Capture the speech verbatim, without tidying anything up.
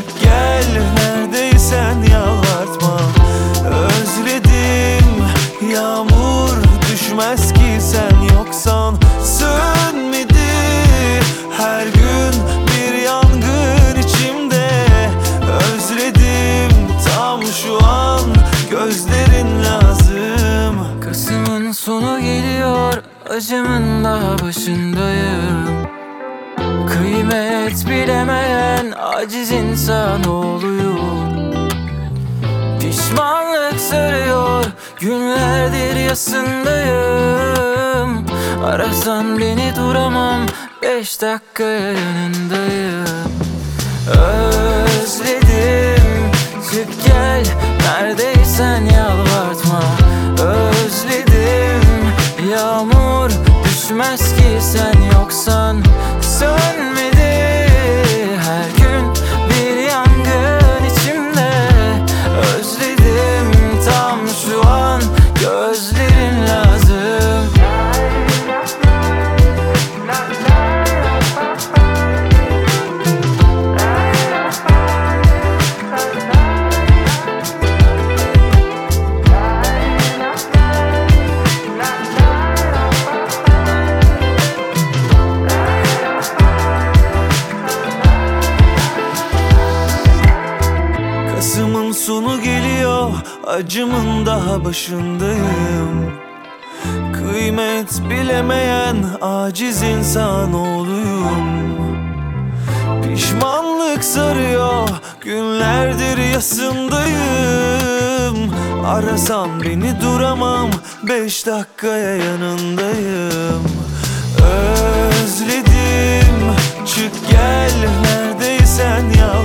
çık gel, neredeysen yalvartma. Özledim, yağmur düşmez ki sen yoksan. Sönmedi her gün bir yangın içimde. Özledim tam şu an, gözlerin lazım. Kasım'ın sonu geliyor, acımın daha başındayım. Kıymet bilemeyen aciz insanoğluyum. Pişmanlık sarıyor, günlerdir yasındayım. Arasan beni duramam, beş dakikaya yanındayım. Özledim, çık gel, neredeysen yalvartma. Özledim, yağmur düşmez ki sen yoksan. Sönmedi her gün bir yangın içimde. Özledim tam şu an, gözlerin lazım. Kasım'ın sonu geliyor, acımın daha başındayım. Kıymet bilemeyen aciz insanoğluyum. Pişmanlık sarıyor, günlerdir yasındayım. Arasan beni duramam, beş dakikaya yanındayım. Özledim, çık gel, neredeysen ya